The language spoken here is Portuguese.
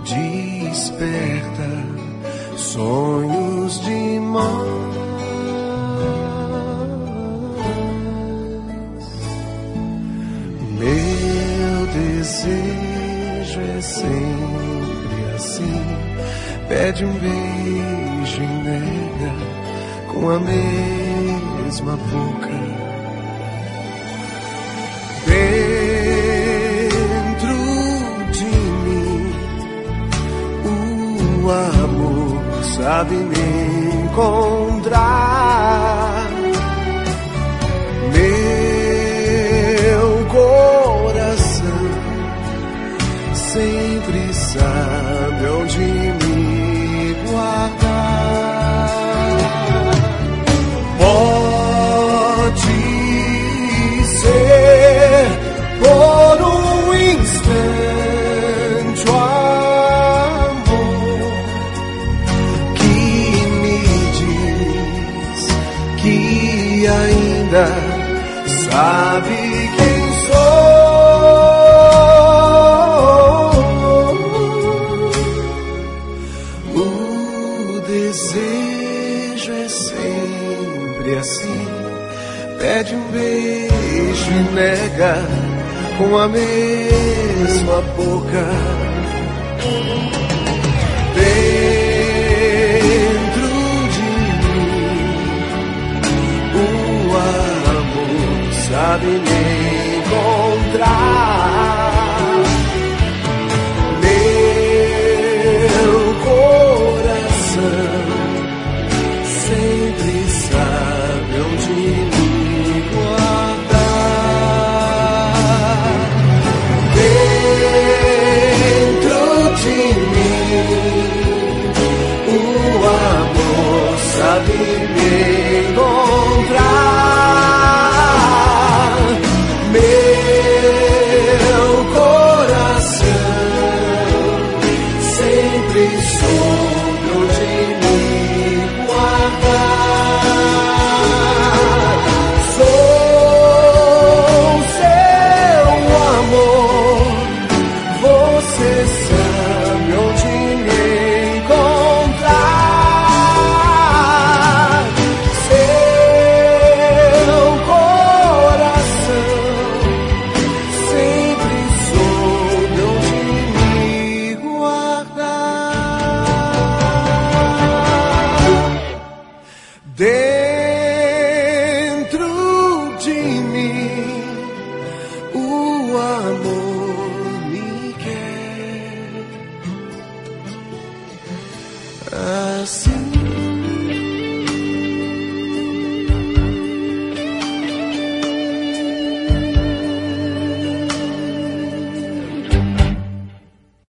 desperta sonhos de mãe. Meu desejo é sempre assim. Pede um beijo e nega com a mesma boca. Dentro de mim o amor sabe me encontrar. Meu coração sempre sabe onde me guardar. Pode ser por um instante o amor que me diz que ainda sabe quem sou. O desejo é sempre assim. Pede um beijo e nega com a mesma boca. Dentro de mim o amor sabe me encontrar. Meu coração sempre sabe onde me guardar. Dentro de mim o amor sabe me encontrar. Meu coração sempre soube onde me guardar. Sou seu amor, você sabe onde me encontrar. Seu coração sempre soube onde me guardar. Dentro de mim o amor me quer assim.